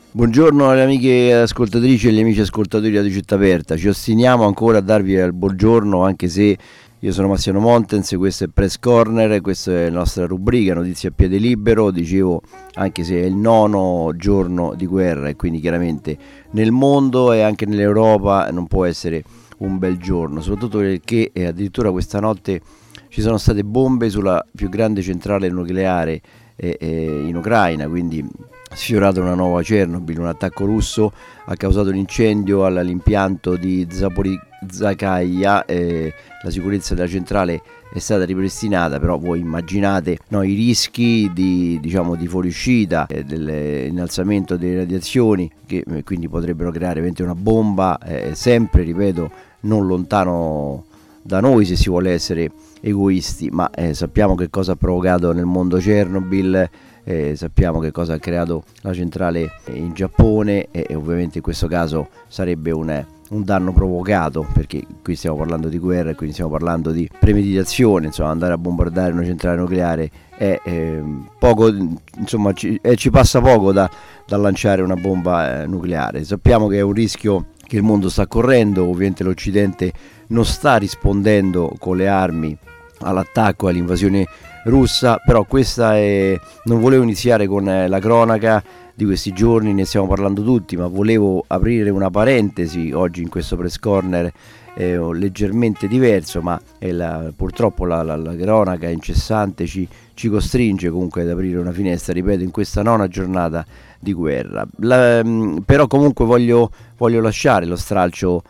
Buongiorno alle amiche ascoltatrici e agli amici ascoltatori di Radio Città Aperta. Ci ostiniamo ancora a darvi il buongiorno, anche se io sono Massimiliano Montens, questo è Press Corner, questa è la nostra rubrica Notizie a piede libero. Dicevo, anche se è il 9° giorno di guerra e quindi chiaramente nel mondo e anche nell'Europa non può essere un bel giorno, soprattutto perché addirittura questa notte ci sono state bombe sulla più grande centrale nucleare in Ucraina, quindi sfiorata una nuova Chernobyl. Un attacco russo ha causato un incendio all'impianto di Zaporizhzhia, la sicurezza della centrale è stata ripristinata, però voi immaginate i rischi di fuoriuscita, dell'innalzamento delle radiazioni che quindi potrebbero creare veramente una bomba, sempre, ripeto, non lontano da noi se si vuole essere egoisti, ma sappiamo che cosa ha provocato nel mondo Chernobyl, sappiamo che cosa ha creato la centrale in Giappone e ovviamente in questo caso sarebbe un danno provocato, perché qui stiamo parlando di guerra e quindi stiamo parlando di premeditazione. Insomma, andare a bombardare una centrale nucleare è poco, insomma ci passa poco da lanciare una bomba nucleare. Sappiamo che è un rischio che il mondo sta correndo, ovviamente l'Occidente non sta rispondendo con le armi all'attacco, all'invasione russa, però non volevo iniziare con la cronaca di questi giorni, ne stiamo parlando tutti, ma volevo aprire una parentesi oggi in questo Press Corner leggermente diverso, ma purtroppo la cronaca incessante ci costringe comunque ad aprire una finestra, ripeto, in questa 9ª giornata di guerra. Però comunque voglio lasciare lo stralcio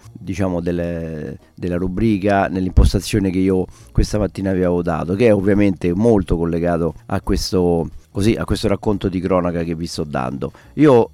della rubrica nell'impostazione che io questa mattina vi avevo dato, che è ovviamente molto collegato a questo racconto di cronaca che vi sto dando. Io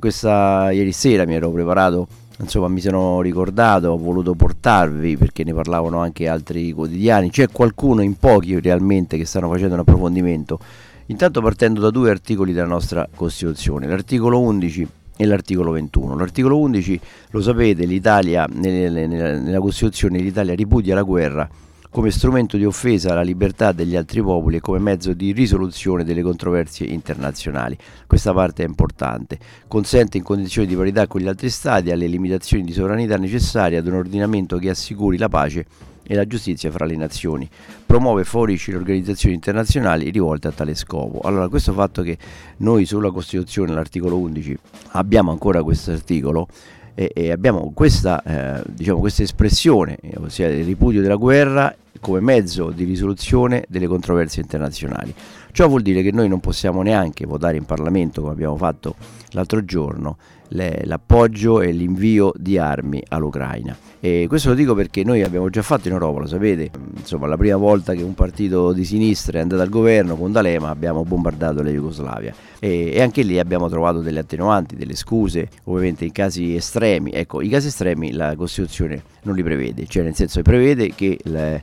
ieri sera mi ero preparato, insomma mi sono ricordato, ho voluto portarvi, perché ne parlavano anche altri quotidiani, c'è qualcuno in pochi realmente che stanno facendo un approfondimento, intanto partendo da 2 articoli della nostra Costituzione, l'articolo 11 e l'articolo 21. L'articolo 11, lo sapete, l'Italia nella Costituzione l'Italia ripudia la guerra come strumento di offesa alla libertà degli altri popoli e come mezzo di risoluzione delle controversie internazionali. Questa parte è importante. Consente in condizioni di parità con gli altri stati alle limitazioni di sovranità necessarie ad un ordinamento che assicuri la pace e la giustizia fra le nazioni. Promuove e favorisce le organizzazioni internazionali rivolte a tale scopo. Allora, questo fatto che noi sulla Costituzione, l'articolo 11, abbiamo ancora questo articolo e abbiamo questa espressione, ossia il ripudio della guerra come mezzo di risoluzione delle controversie internazionali. Ciò vuol dire che noi non possiamo neanche votare in Parlamento, come abbiamo fatto l'altro giorno, l'appoggio e l'invio di armi all'Ucraina. E questo lo dico perché noi abbiamo già fatto in Europa, lo sapete, insomma la prima volta che un partito di sinistra è andato al governo con D'Alema abbiamo bombardato la Jugoslavia e anche lì abbiamo trovato delle attenuanti, delle scuse, ovviamente in casi estremi. Ecco, i casi estremi la Costituzione non li prevede, cioè nel senso che prevede che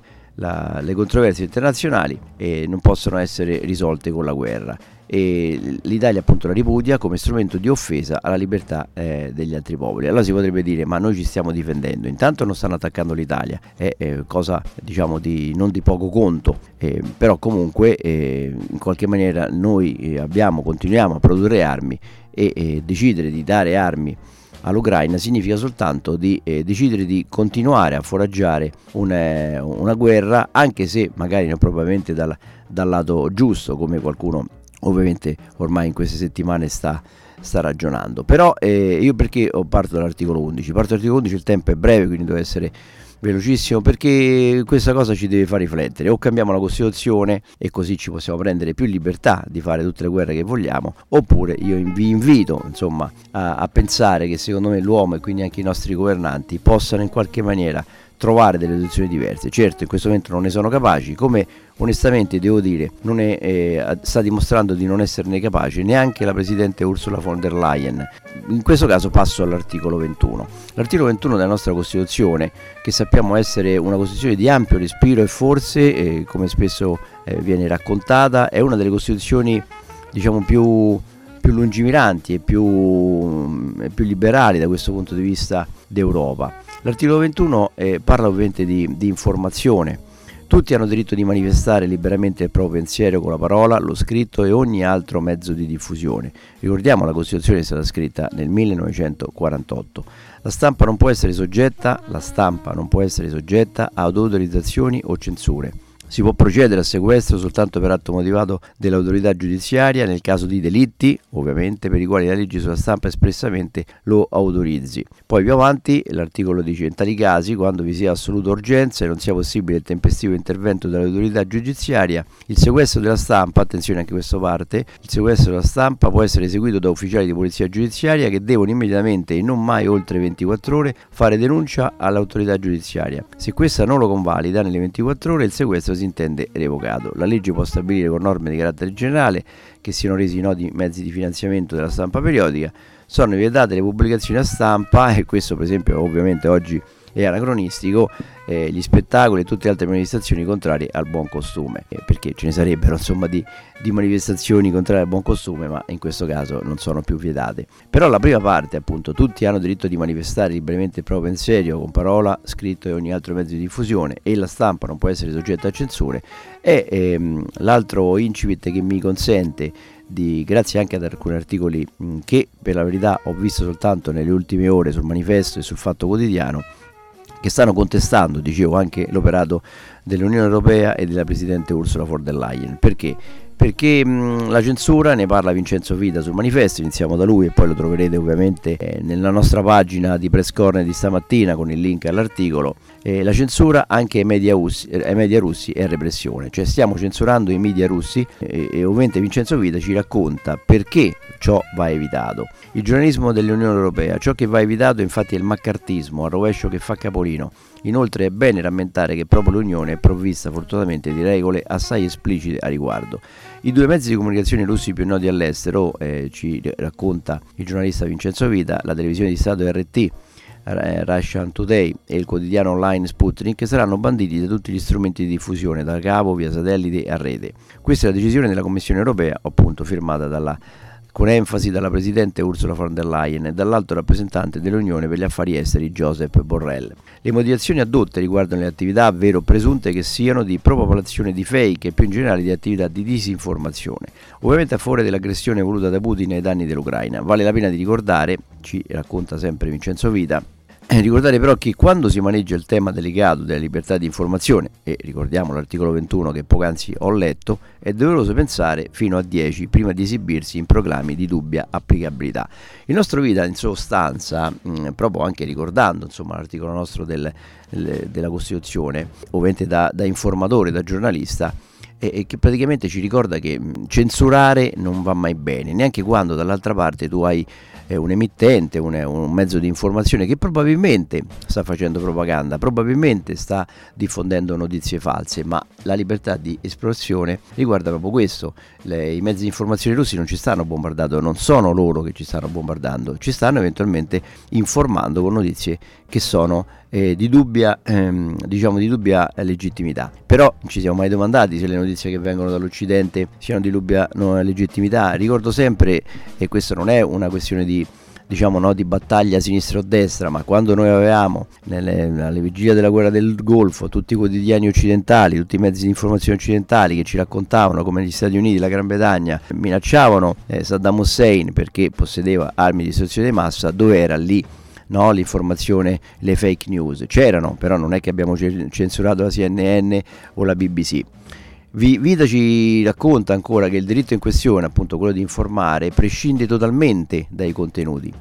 le controversie internazionali non possono essere risolte con la guerra e l'Italia appunto la ripudia come strumento di offesa alla libertà degli altri popoli. Allora si potrebbe dire, ma noi ci stiamo difendendo, intanto non stanno attaccando l'Italia, è cosa non di poco conto, però comunque in qualche maniera noi continuiamo a produrre armi e decidere di dare armi all'Ucraina significa soltanto di decidere di continuare a foraggiare una guerra, anche se magari non propriamente dal lato giusto, come qualcuno ovviamente ormai in queste settimane sta ragionando. Però io perché parto dall'articolo 11? Parto dall'articolo 11, il tempo è breve, quindi deve essere velocissimo, perché questa cosa ci deve far riflettere. O cambiamo la Costituzione e così ci possiamo prendere più libertà di fare tutte le guerre che vogliamo, oppure io vi invito insomma a pensare che secondo me l'uomo e quindi anche i nostri governanti possano in qualche maniera trovare delle soluzioni diverse. Certo, in questo momento non ne sono capaci, come onestamente devo dire sta dimostrando di non esserne capace neanche la presidente Ursula von der Leyen. In questo caso passo all'articolo 21. L'articolo 21 della nostra Costituzione, che sappiamo essere una Costituzione di ampio respiro e forse, come spesso viene raccontata, è una delle Costituzioni più lungimiranti e più liberali da questo punto di vista d'Europa. L'articolo 21 parla ovviamente di informazione, Tutti hanno diritto di manifestare liberamente il proprio pensiero con la parola, lo scritto e ogni altro mezzo di diffusione. Ricordiamo, la Costituzione è stata scritta nel 1948. La stampa non può essere soggetta ad autorizzazioni o censure. Si può procedere a sequestro soltanto per atto motivato dell'autorità giudiziaria nel caso di delitti, ovviamente, per i quali la legge sulla stampa espressamente lo autorizzi. Poi più avanti l'articolo dice: in tali casi, quando vi sia assoluta urgenza e non sia possibile il tempestivo intervento dell'autorità giudiziaria, il sequestro della stampa, attenzione anche questa parte, il sequestro della stampa può essere eseguito da ufficiali di polizia giudiziaria che devono immediatamente e non mai oltre 24 ore fare denuncia all'autorità giudiziaria. Se questa non lo convalida nelle 24 ore, il sequestro si intende revocato. La legge può stabilire con norme di carattere generale che siano resi noti mezzi di finanziamento della stampa periodica, sono vietate le pubblicazioni a stampa, e questo per esempio ovviamente oggi è anacronistico, gli spettacoli e tutte le altre manifestazioni contrarie al buon costume, perché ce ne sarebbero insomma di manifestazioni contrarie al buon costume, ma in questo caso non sono più vietate. Però la prima parte, appunto, tutti hanno diritto di manifestare liberamente il proprio pensiero con parola, scritto e ogni altro mezzo di diffusione, e la stampa non può essere soggetta a censure, è l'altro incipit che mi consente grazie anche ad alcuni articoli che per la verità ho visto soltanto nelle ultime ore sul Manifesto e sul Fatto Quotidiano, che stanno contestando, dicevo, anche l'operato dell'Unione Europea e della Presidente Ursula von der Leyen. Perché? Perché la censura, ne parla Vincenzo Vita sul Manifesto, iniziamo da lui e poi lo troverete ovviamente nella nostra pagina di Press Corner di stamattina con il link all'articolo. La censura anche ai media russi è repressione, cioè stiamo censurando i media russi, e ovviamente Vincenzo Vita ci racconta perché ciò va evitato. Il giornalismo dell'Unione Europea, ciò che va evitato infatti è il maccartismo al rovescio che fa capolino. Inoltre è bene rammentare che proprio l'Unione è provvista fortunatamente di regole assai esplicite a riguardo. I due mezzi di comunicazione russi più noti all'estero, ci racconta il giornalista Vincenzo Vita, la televisione di Stato RT, Russian Today, e il quotidiano online Sputnik, saranno banditi da tutti gli strumenti di diffusione, da cavo, via satellite e a rete. Questa è la decisione della Commissione Europea, appunto firmata con enfasi dalla Presidente Ursula von der Leyen e dall'alto rappresentante dell'Unione per gli affari esteri Josep Borrell. Le motivazioni addotte riguardano le attività, vero o presunte che siano, di propagazione di fake e più in generale di attività di disinformazione, ovviamente a favore dell'aggressione voluta da Putin ai danni dell'Ucraina. Vale la pena di ricordare, ci racconta sempre Vincenzo Vita, ricordare però che quando si maneggia il tema delicato della libertà di informazione, e ricordiamo l'articolo 21 che poc'anzi ho letto, è doveroso pensare fino a 10 prima di esibirsi in proclami di dubbia applicabilità. Il nostro Vita, in sostanza, proprio anche ricordando insomma l'articolo nostro della Costituzione, ovviamente da informatore, da giornalista, e che praticamente ci ricorda che censurare non va mai bene, neanche quando dall'altra parte tu hai un emittente, un mezzo di informazione che probabilmente sta facendo propaganda, probabilmente sta diffondendo notizie false, ma la libertà di espressione riguarda proprio questo. I mezzi di informazione russi non ci stanno bombardando, non sono loro che ci stanno bombardando, ci stanno eventualmente informando con notizie che sono di dubbia legittimità. Però ci siamo mai domandati se le notizie che vengono dall'Occidente siano di dubbia legittimità? Ricordo sempre, e questo non è una questione di battaglia sinistra o destra, ma quando noi avevamo alle vigilie della guerra del Golfo tutti i quotidiani occidentali, tutti i mezzi di informazione occidentali che ci raccontavano come negli Stati Uniti e la Gran Bretagna minacciavano Saddam Hussein perché possedeva armi di distruzione di massa, dove era lì l'informazione, le fake news? C'erano, però non è che abbiamo censurato la CNN o la BBC. Vita ci racconta ancora che il diritto in questione, appunto quello di informare, prescinde totalmente dai contenuti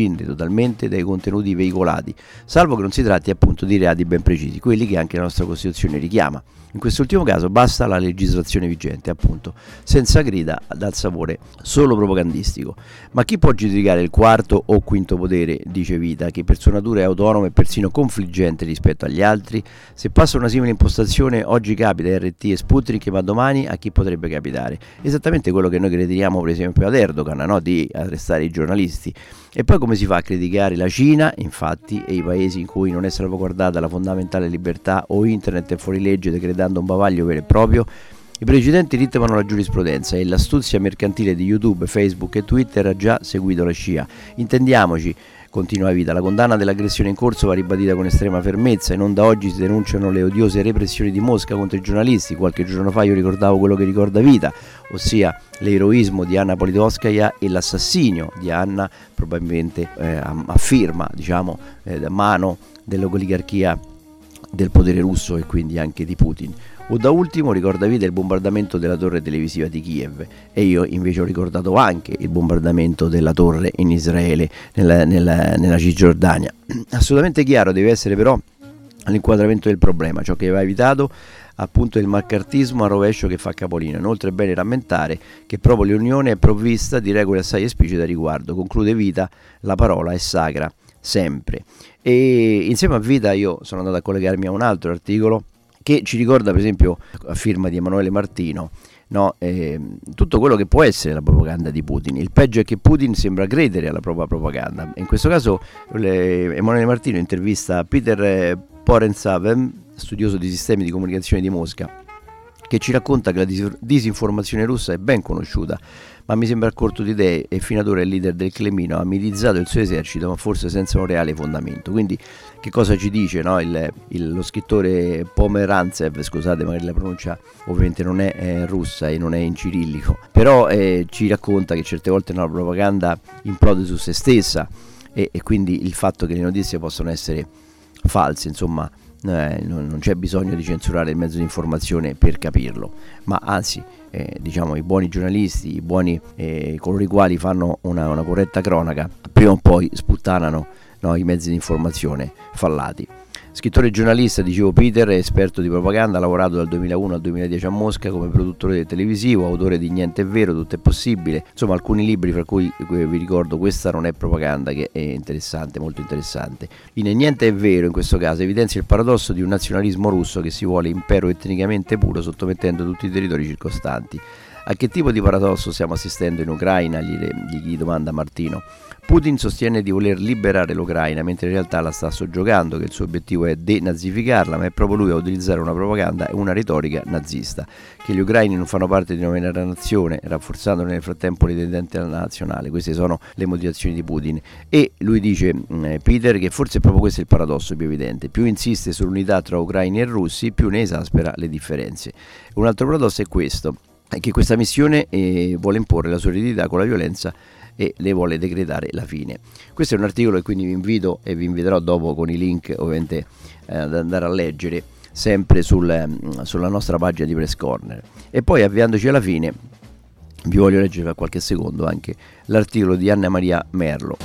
veicolati, salvo che non si tratti appunto di reati ben precisi, quelli che anche la nostra Costituzione richiama. In quest'ultimo caso basta la legislazione vigente, appunto, senza grida dal sapore solo propagandistico. Ma chi può giudicare il quarto o quinto potere, dice Vita, che per sua natura è autonomo e persino confliggente rispetto agli altri? Se passa una simile impostazione, oggi capita a RT e Sputnik, ma domani a chi potrebbe capitare? Esattamente quello che noi crediamo per esempio ad Erdogan, di arrestare i giornalisti. E poi come si fa a criticare la Cina, infatti, e i paesi in cui non è salvaguardata la fondamentale libertà, o internet è fuori legge decretando un bavaglio vero e proprio? I precedenti ritmano la giurisprudenza e l'astuzia mercantile di YouTube, Facebook e Twitter ha già seguito la scia. Intendiamoci, continua Vita, la condanna dell'aggressione in corso va ribadita con estrema fermezza e non da oggi si denunciano le odiose repressioni di Mosca contro i giornalisti. Qualche giorno fa io ricordavo quello che ricorda Vita, ossia l'eroismo di Anna Politkovskaya e l'assassinio di Anna, probabilmente a firma, diciamo, da mano dell'oligarchia del potere russo e quindi anche di Putin. O da ultimo ricorda Vita il bombardamento della torre televisiva di Kiev, e io invece ho ricordato anche il bombardamento della torre in Israele, nella Cisgiordania. Assolutamente chiaro deve essere però l'inquadramento del problema, ciò che va evitato appunto il maccartismo a rovescio che fa capolino. Inoltre è bene rammentare che proprio l'Unione è provvista di regole assai esplicite a riguardo. Conclude Vita, la parola è sacra sempre. E insieme a Vita io sono andato a collegarmi a un altro articolo che ci ricorda, per esempio, a firma di Emanuele Martino, no, tutto quello che può essere la propaganda di Putin. Il peggio è che Putin sembra credere alla propria propaganda. In questo caso Emanuele Martino intervista Peter Porensavem, studioso di sistemi di comunicazione di Mosca, che ci racconta che la disinformazione russa è ben conosciuta, ma mi sembra corto di idee e fino ad ora il leader del Cremlino ha militarizzato il suo esercito, ma forse senza un reale fondamento. Quindi che cosa ci dice, no? Lo scrittore Pomerantsev, scusate magari la pronuncia ovviamente non è russa e non è in cirillico, però ci racconta che certe volte la propaganda implode su se stessa e quindi il fatto che le notizie possono essere false, insomma, non c'è bisogno di censurare il mezzo di informazione per capirlo, ma anzi diciamo i buoni giornalisti, i buoni coloro i quali fanno una corretta cronaca, prima o poi sputtanano, no, i mezzi di informazione fallati. Scrittore e giornalista, dicevo Peter, è esperto di propaganda, ha lavorato dal 2001 al 2010 a Mosca come produttore televisivo, autore di Niente è vero, tutto è possibile, insomma alcuni libri fra cui vi ricordo Questa non è propaganda, che è interessante, molto interessante. In Niente è vero, in questo caso, evidenzia il paradosso di un nazionalismo russo che si vuole impero etnicamente puro sottomettendo tutti i territori circostanti. A che tipo di paradosso stiamo assistendo in Ucraina? Gli domanda Martino. Putin sostiene di voler liberare l'Ucraina, mentre in realtà la sta soggiogando, che il suo obiettivo è denazificarla, ma è proprio lui a utilizzare una propaganda e una retorica nazista, che gli ucraini non fanno parte di una vera nazione, rafforzando nel frattempo l'identità nazionale. Queste sono le motivazioni di Putin. E lui dice, Peter, che forse è proprio questo il paradosso più evidente: più insiste sull'unità tra ucraini e russi, più ne esaspera le differenze. Un altro paradosso è questo, è che questa missione vuole imporre la sua eredità con la violenza e le vuole decretare la fine. Questo è un articolo che quindi vi invito e vi inviterò dopo con i link ovviamente ad andare a leggere sempre sulla nostra pagina di Press Corner. E poi avviandoci alla fine vi voglio leggere per qualche secondo anche l'articolo di Anna Maria Merlo.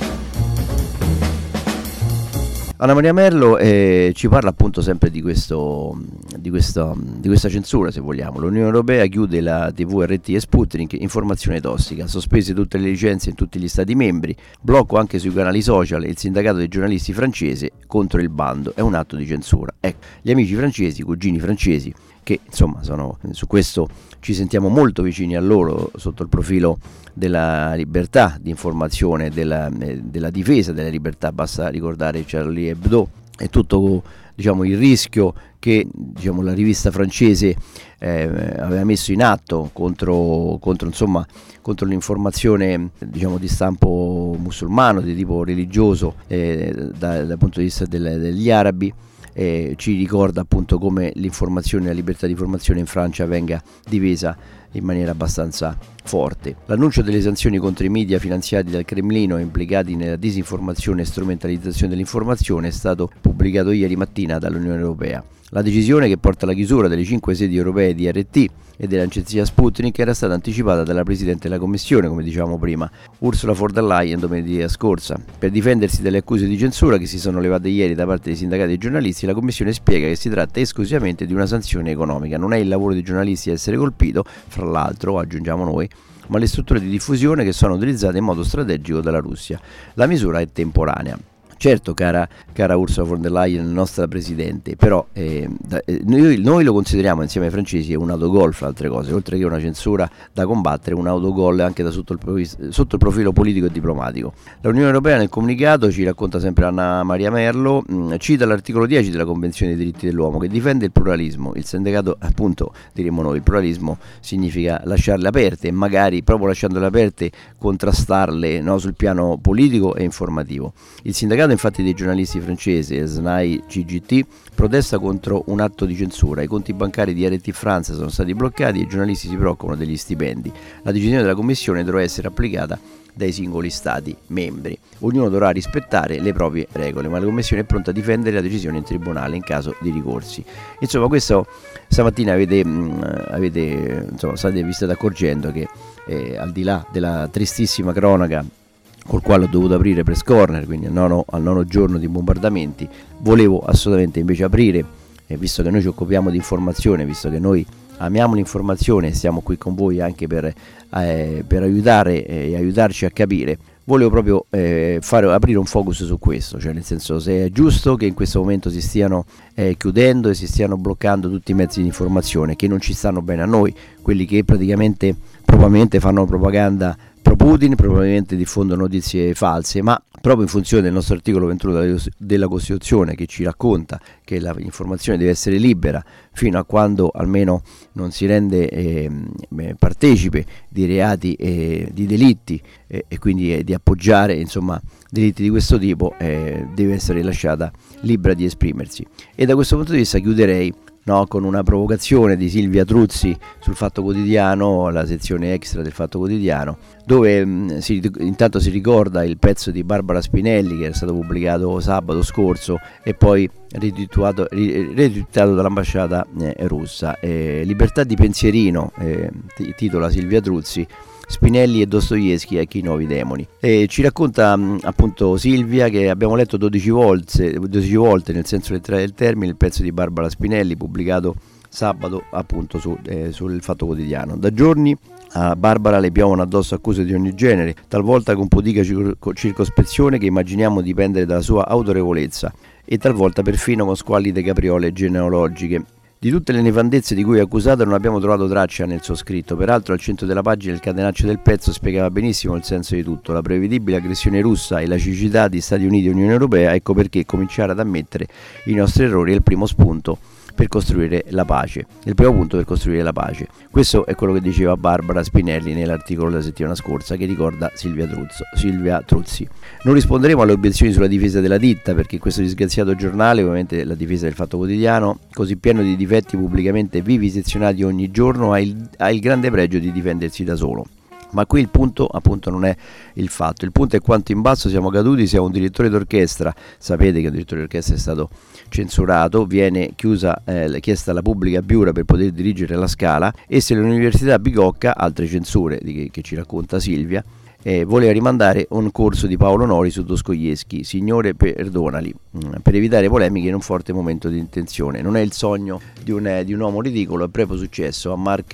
Anna Maria Merlo ci parla appunto sempre di questa censura, se vogliamo. L'Unione Europea chiude la TV RT e Sputnik, informazione tossica, sospese tutte le licenze in tutti gli stati membri, blocco anche sui canali social e il sindacato dei giornalisti francese contro il bando, è un atto di censura. Ecco, gli amici francesi, i cugini francesi, che insomma su questo ci sentiamo molto vicini a loro sotto il profilo della libertà di informazione, della difesa della libertà. Basta ricordare Charlie Hebdo e tutto, diciamo, il rischio che, diciamo, la rivista francese aveva messo in atto contro l'informazione, diciamo, di stampo musulmano, di tipo religioso, dal punto di vista degli arabi. Ci ricorda appunto come l'informazione e la libertà di informazione in Francia venga difesa in maniera abbastanza forte. L'annuncio delle sanzioni contro i media finanziati dal Cremlino e implicati nella disinformazione e strumentalizzazione dell'informazione è stato pubblicato ieri mattina dall'Unione Europea. La decisione, che porta alla chiusura delle 5 sedi europee di RT e dell'agenzia Sputnik, era stata anticipata dalla Presidente della Commissione, come dicevamo prima, Ursula von der Leyen, domenica scorsa. Per difendersi dalle accuse di censura che si sono levate ieri da parte dei sindacati e giornalisti, la Commissione spiega che si tratta esclusivamente di una sanzione economica. Non è il lavoro dei giornalisti a essere colpito, fra l'altro, aggiungiamo noi, ma le strutture di diffusione che sono utilizzate in modo strategico dalla Russia. La misura è temporanea. Certo, cara Ursula von der Leyen, nostra presidente, però noi lo consideriamo insieme ai francesi un autogol, fra altre cose, oltre che una censura da combattere, un autogol anche sotto il profilo politico e diplomatico. L'Unione Europea nel comunicato, ci racconta sempre Anna Maria Merlo, cita l'articolo 10 della Convenzione dei diritti dell'uomo che difende il pluralismo. Il sindacato, appunto, diremmo noi, il pluralismo significa lasciarle aperte e magari proprio lasciandole aperte contrastarle, no, sul piano politico e informativo. Il sindacato infatti dei giornalisti francesi SNAI CGT protesta contro un atto di censura. I conti bancari di RT France sono stati bloccati e i giornalisti si preoccupano degli stipendi. La decisione della Commissione dovrà essere applicata dai singoli stati membri. Ognuno dovrà rispettare le proprie regole, ma la Commissione è pronta a difendere la decisione in tribunale in caso di ricorsi. Insomma, questo stamattina vi state accorgendo che al di là della tristissima cronaca col quale ho dovuto aprire Press Corner, quindi al nono giorno di bombardamenti, volevo assolutamente invece aprire, visto che noi ci occupiamo di informazione, visto che noi amiamo l'informazione e siamo qui con voi anche per aiutare e aiutarci a capire, volevo proprio aprire un focus su questo, cioè nel senso, se è giusto che in questo momento si stiano chiudendo e si stiano bloccando tutti i mezzi di informazione che non ci stanno bene a noi, quelli che praticamente probabilmente fanno propaganda pro Putin, probabilmente diffondono notizie false, ma proprio in funzione del nostro articolo 21 della Costituzione, che ci racconta che l'informazione deve essere libera fino a quando almeno non si rende partecipe di reati e di delitti e quindi di appoggiare, insomma, delitti di questo tipo, deve essere lasciata libera di esprimersi. E da questo punto di vista chiuderei con una provocazione di Silvia Truzzi sul Fatto Quotidiano, la sezione extra del Fatto Quotidiano, dove intanto si ricorda il pezzo di Barbara Spinelli che era stato pubblicato sabato scorso e poi retweetato dall'ambasciata russa. Libertà di pensierino, titola Silvia Truzzi, Spinelli e Dostoevskij ecco i nuovi demoni. Ci racconta appunto Silvia che abbiamo letto 12 volte nel senso letterale del termine il pezzo di Barbara Spinelli pubblicato sabato appunto sul Fatto Quotidiano. Da giorni a Barbara le piovono addosso accuse di ogni genere, talvolta con pudica circospezione che immaginiamo dipendere dalla sua autorevolezza e talvolta perfino con squallide capriole genealogiche. Di tutte le nefandezze di cui è accusata non abbiamo trovato traccia nel suo scritto, peraltro al centro della pagina il catenaccio del pezzo spiegava benissimo il senso di tutto, la prevedibile aggressione russa e la cecità di Stati Uniti e Unione Europea, ecco perché cominciare ad ammettere i nostri errori è il primo punto per costruire la pace. Questo è quello che diceva Barbara Spinelli nell'articolo della settimana scorsa che ricorda Silvia Truzzi. Non risponderemo alle obiezioni sulla difesa della ditta perché questo disgraziato giornale, ovviamente la difesa del Fatto Quotidiano, così pieno di difetti pubblicamente vivisezionati ogni giorno, ha il grande pregio di difendersi da solo. Ma qui il punto appunto non è il fatto, il punto è quanto in basso siamo caduti. Siamo un direttore d'orchestra, sapete che un direttore d'orchestra è stato censurato, viene chiesta la pubblica Biura per poter dirigere la Scala, e se l'Università Bicocca, altre censure che ci racconta Silvia, voleva rimandare un corso di Paolo Nori su Dostoevskij, Signore perdonali, per evitare polemiche in un forte momento di intenzione. Non è il sogno di un uomo ridicolo, è proprio successo a Mark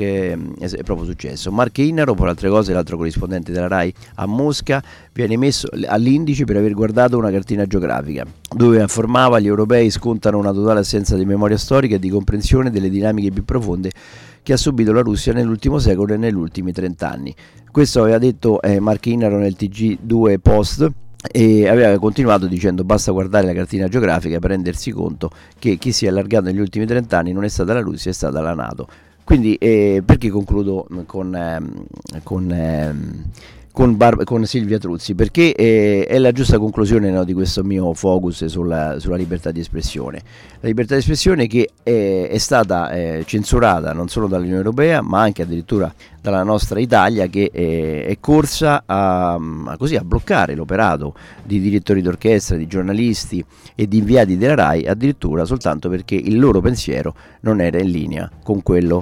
Innaro, per altre cose l'altro corrispondente della RAI a Mosca, viene messo all'indice per aver guardato una cartina geografica dove affermava gli europei scontano una totale assenza di memoria storica e di comprensione delle dinamiche più profonde che ha subito la Russia nell'ultimo secolo e negli ultimi 30 anni. Questo aveva detto Mark Innaro nel TG2 Post e aveva continuato dicendo basta guardare la cartina geografica per rendersi conto che chi si è allargato negli ultimi 30 anni non è stata la Russia, è stata la NATO. Quindi perché concludo con Silvia Truzzi? Perché è la giusta conclusione di questo mio focus sulla libertà di espressione. La libertà di espressione che è stata censurata non solo dall'Unione Europea ma anche addirittura dalla nostra Italia, che è corsa a bloccare l'operato di direttori d'orchestra, di giornalisti e di inviati della RAI, addirittura soltanto perché il loro pensiero non era in linea con quello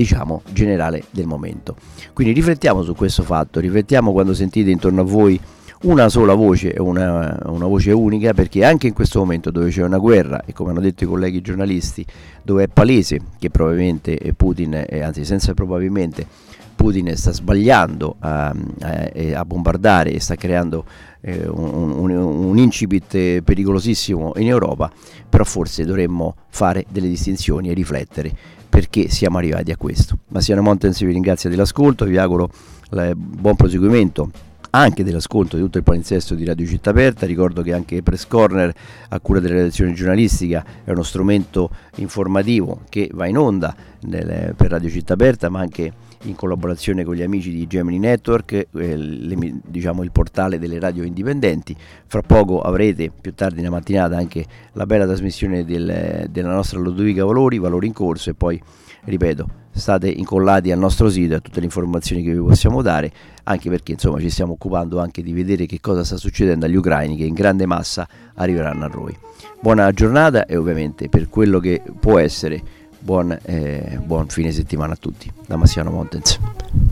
generale del momento. Quindi riflettiamo su questo fatto, riflettiamo quando sentite intorno a voi una sola voce, una voce unica, perché anche in questo momento dove c'è una guerra e come hanno detto i colleghi giornalisti, dove è palese che probabilmente Putin, anzi senza probabilmente, Putin sta sbagliando a bombardare e sta creando un incipit pericolosissimo in Europa, però forse dovremmo fare delle distinzioni e riflettere perché siamo arrivati a questo. Massimiliano Montens vi ringrazia dell'ascolto, vi auguro buon proseguimento anche dell'ascolto di tutto il palinsesto di Radio Città Aperta. Ricordo che anche Press Corner, a cura della redazione giornalistica, è uno strumento informativo che va in onda per Radio Città Aperta, ma anche in collaborazione con gli amici di Gemini Network, diciamo il portale delle radio indipendenti. Fra poco avrete, più tardi nella mattinata, anche la bella trasmissione della nostra Lodovica Valori in corso, e poi, ripeto, state incollati al nostro sito e a tutte le informazioni che vi possiamo dare, anche perché insomma ci stiamo occupando anche di vedere che cosa sta succedendo agli ucraini che in grande massa arriveranno a noi. Buona giornata e ovviamente, per quello che può essere, buon fine settimana a tutti da Massimiliano Montens.